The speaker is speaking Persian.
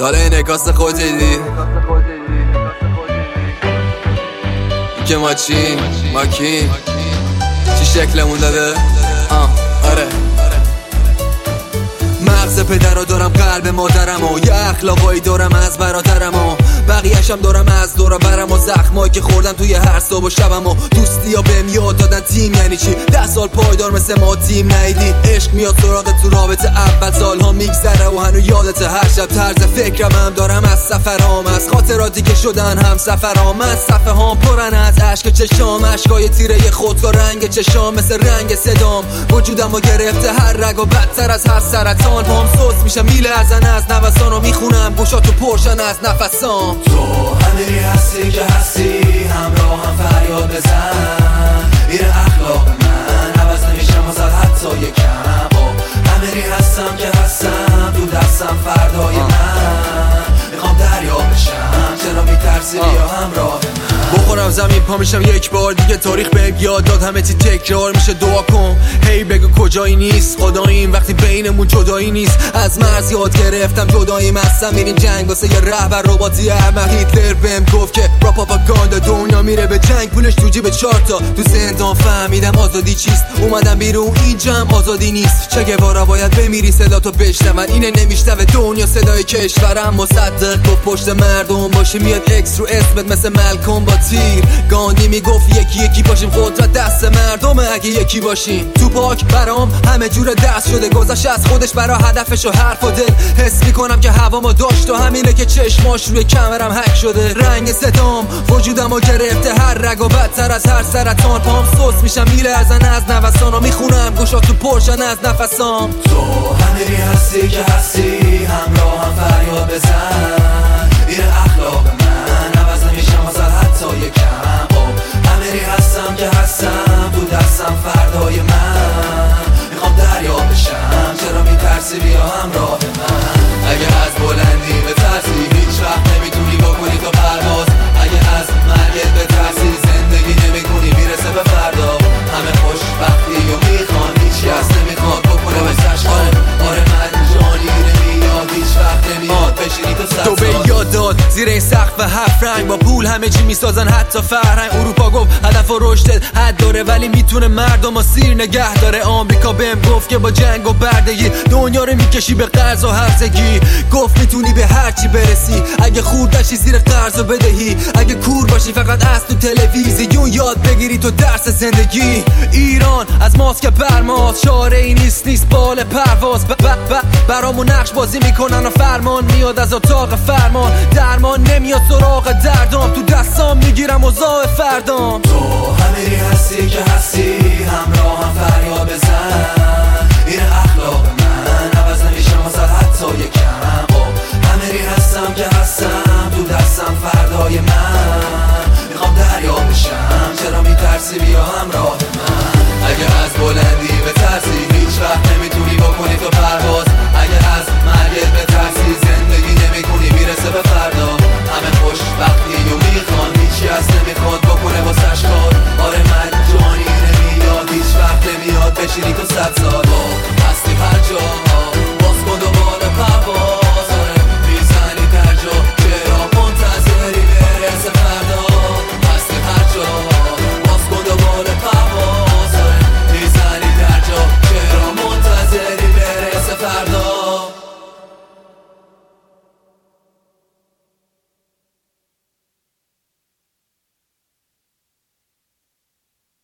سال انعکاس خودت دیدی که ما چی؟ ما کی؟ چی شکلمون داده؟ آره مغز پدرها دارم، قلب مادرم و یه اخلاقایی دارم از برادرم و بقیه‌شم دارم از دور برم و زخمایی که خوردم توی هر صبح و شبم و دوستی ها بهم یاد دادن تیم یعنی چی. 10 سال پایدار مثل ما تیم ندیدی. عشق میاد سراغت تو رابطه اول، سالها میگذره و هنو یادت. هر شب طرز فکرم هم دارم از سفرام، از خاطراتی که شدن هم سفرام. از صفحه هام پرن از عشق چشام، عشقای تیره خودکار رنگ چشام مثل رنگ صدام. وجودم رو گرفته هر رگ و بدتر از هر سرطان. پام سوس میشه میله ازن از نوسان و میخونم گوشاتو پرشن از نفسام. تو همینی هستی که هستی، همراه هم فریاد بزن. این اخلاق من عوض نمیشم ازت حتی یکم. همینی هستم که هستم، تو دستم فردای من. میخوام دریا بشم، چرا میترسی بیا همراه من. بخورم زمین پا میشم یک بار دیگه، تاریخ بهم یاد داد همه چی تکرار میشه. دعا کن هی بگو کجایی نیست خداییم وقتی بینمون جدایی نیست. از مرز یاد گرفتم جداییم، هستم میریم جنگ واسه یه رهبر رباتی احمق. هیتلر بهم گفت که را پاپاگاندا دنیا میره به جنگ، پولش تو جیب 4 تا. تو زندان فهمیدم آزادی چیست، اومدم بیرون اینجا هم آزادی نیست. چه گوارا باید بمیری صدا تو بشنون، اینه نمیشنوه دنیا صدای کشورم. مصدق گفت پشت مردم باشی میاد اکس رو اسمت مثل ملکم با تیر. گاندی میگفت یکی یکی باشیم، قدرت دست مردمه اگه یکی باشیم. تو پاک برام همه جور دست شده، گذشت از خودش برا هدفش و حرف و دل. حس میکنم که هوامو داشت و همینه که چشماش روی کمرم هک شده. رنگ صدام وجودمو گرفته هر رگ و بدتر از هر سرطان. پام سوس میشم میله ازن از نوسان و میخونم گوشاتو پرشن از نفسام. تو همینی هستی که هستی، همراه هم فریاد بزن. این اخلاق من عوض نمیشم ازت حتی یکم. همینی هستم که هستم، تو دستم فردای من. میخوام دریا بشم، چرا میترسی بیا همراه من. اگه از بلندی بترسی هیچ وقت نمیتونی بکنی تو پرواز. اگه از مرگت بترسی زندگی نمیکنی میرسه به فردا. همه خوشبختی و میخوان، هیچ کس نمیخواد بکنه واسش کار. آره من جانی نمیاد، هیچ وقت نمیاد بشینی تو سر. تو به یاد داد زیر این سقف 7 رنگ، با پول همه چی میسازن حتی فرهنگ. اروپا گفت هدف و رشدت حد داره ولی میتونه مردم و سیر نگه داره. آمریکا بهم گفت که با جنگ و بردگی دنیا رو میکشی به قرض و هرزگی. گفت میتونی به هر چی برسی اگه خورد نشی زیر قرض و بدهی. اگه کور باشی فقط از تو تلویزیون یاد بگیری تو درس زندگی. ایران از ماسک برماز، چاره ای نیست بال پرواز. برامون نقش بازی میکنن و فرمان میاد از اتاق فرمان. درمان نمیاد سراغ دردام، تو دستام میگیرم اوضاع فردام. تو همینی هستی که هستی، همراه هم فریاد بزن. این اخلاق من عوض نمیشم ازت حتی یکم. همینی هستم که هستم، تو دستم فردای من. میخوام دریا بشم، چرا میترسی بیا همراه من. اگه از بلندی بترسی هیچ وقت نمیتونی بکنی تو پرواز. اگه از مرگت بترسی زندگی نمیکنی میرسه به فردا. همه خوشبختی و میخوان، هیچ کس نمیخواد بکنه واسش کار. آره من جانی نمیاد، هیچ وقت نمیاد بشینی تو 100 سال. هستی هر جا